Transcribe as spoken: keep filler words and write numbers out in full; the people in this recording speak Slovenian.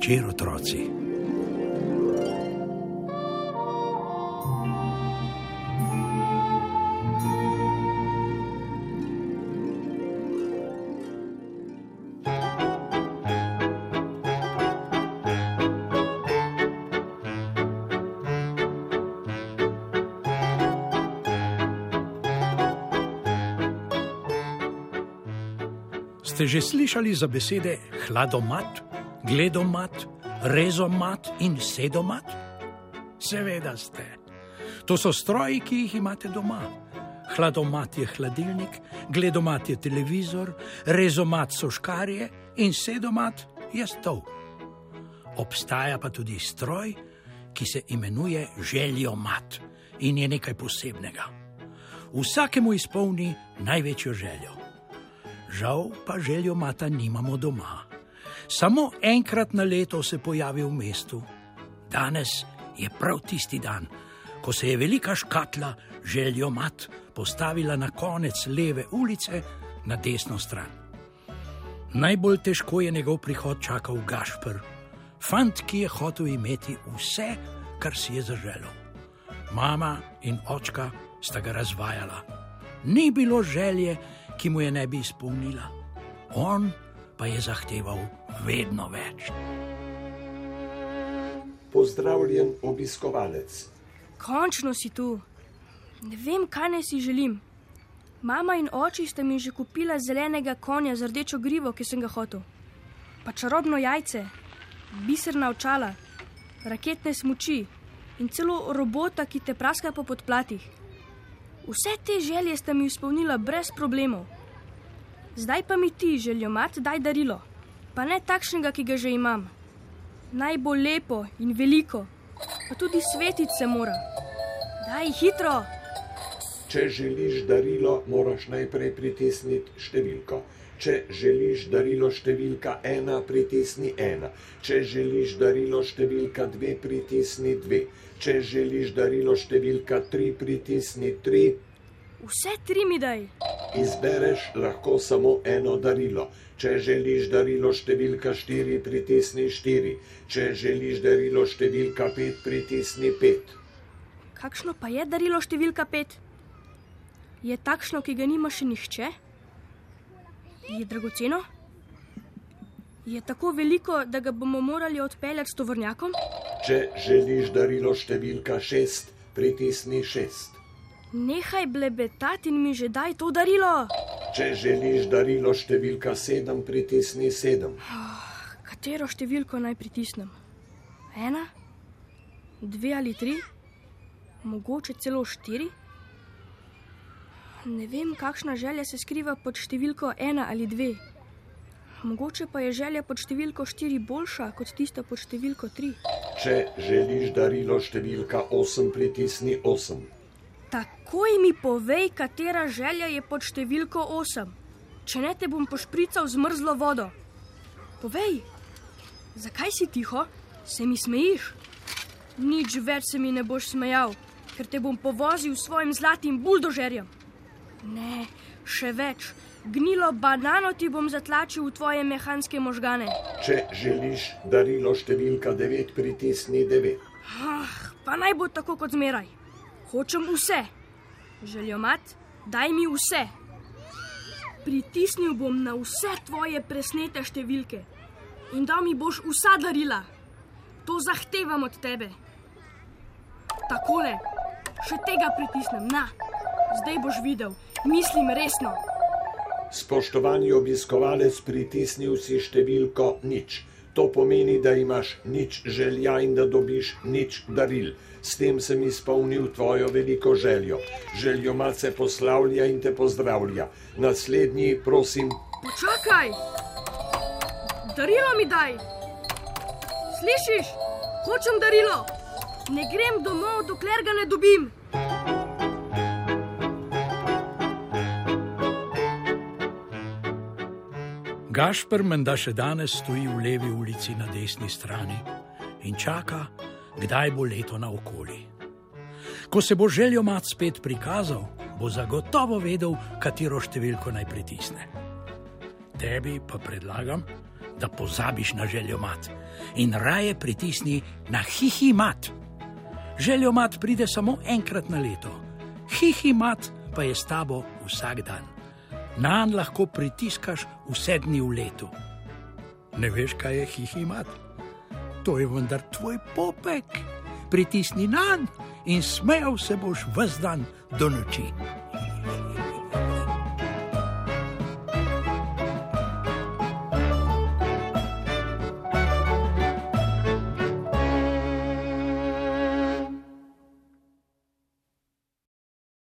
večer, otroci. Ste že slišali za besede hladomat, gledomat, rezomat in sedomat? Seveda ste. To so stroji, ki jih imate doma. Hladomat je hladilnik, gledomat je televizor, rezomat so škarje in sedomat je stol. Obstaja pa tudi stroj, ki se imenuje željomat in je nekaj posebnega. Vsakemu izpolni največjo željo. Žal pa željomata nimamo doma. Samo enkrat na leto se pojavi v mestu. Danes je prav tisti dan, ko se je velika škatla željomat postavila na konec leve ulice na desno stran. Najbolj težko je njegov prihod čakal Gašper, fant, ki je hotel imeti vse, kar si je zaželel. Mama in očka sta ga razvajala. Ni bilo želje, ki mu je ne bi izpolnila. On pa je zahteval vedno več. Pozdravljen obiskovalec. Končno si tu. Ne vem, kaj naj si želim. Mama in oči sta mi že kupila zelenega konja z rdečo grivo, ki sem ga hotel. Pa čarobno jajce, biserna očala, raketne smuči in celo robota, ki te praska po podplatih. Vse te želje sta mi izpolnila brez problemov. Zdaj pa mi ti, željomat, daj darilo. Pa ne takšnega, ki ga že imam. Naj bo lepo in veliko, pa tudi svetit se mora. Daj, hitro! Če želiš darilo, moraš najprej pritisniti številko. Če želiš darilo številka ena, pritisni ena. Če želiš darilo številka dve, pritisni dve. Če želiš darilo številka tri, pritisni tri. Vse tri mi daj. Izbereš lahko samo eno darilo. Če želiš darilo številka štiri, pritisni štiri. Če želiš darilo številka pet, pritisni pet. Kakšno pa je darilo številka pet? Je takšno, ki ga nima še nihče? Je dragoceno? Je tako veliko, da ga bomo morali odpeljati s tovornjakom? Če želiš darilo številka šest, pritisni šest. Nehaj blebetati in mi že daj to darilo. Če želiš darilo številka sedem, pritisni sedem. Oh, katero številko naj pritisnem? Ena? Dve ali tri? Mogoče celo štiri? Ne vem, kakšna želja se skriva pod številko ena ali dve. Mogoče pa je želja pod številko štiri boljša kot tista pod številko tri. Če želiš darilo številka osem, pritisni osem. Takoj mi povej, katera želja je pod številko osem. Če ne, te bom pošprical z mrzlo vodo. Povej, zakaj si tiho? Se mi smejiš? Nič več se mi ne boš smejal, ker te bom povozil s svojim zlatim buldožerjem. Ne, še več. Gnilo banano ti bom zatlačil v tvoje mehanske možgane. Če želiš darilo številka devet, pritisni devet. Ah, pa naj bo tako kot zmeraj. Hočem vse. Željomat, daj mi vse. Pritisnil bom na vse tvoje presnete številke in dal mi boš vsa darila. To zahtevam od tebe. Takole, še tega pritisnem, na. Zdaj boš videl, mislim resno. Spoštovani obiskovalec, pritisnil si številko nič. To pomeni, da imaš nič želja in da dobiš nič daril. S tem sem izpolnil tvojo veliko željo. Željomat se poslavlja in te pozdravlja. Naslednji, prosim. Počakaj! Darilo mi daj! Slišiš? Hočem darilo! Ne grem domov, dokler ga ne dobim! Gašper menda še danes stoji v levi ulici na desni strani in čaka, kdaj bo leto naokoli. Ko se bo željomat spet prikazal, bo zagotovo vedel, katero številko naj pritisne. Tebi pa predlagam, da pozabiš na željomat in raje pritisni na hihimat. Željomat pride samo enkrat na leto, hihimat pa je s tabo vsak dan. Nanj lahko pritiskaš vse dni v letu. Ne veš, kaj je hihimat? To je vendar tvoj popek. Pritisni nanj in smejal se boš ves dan do noči.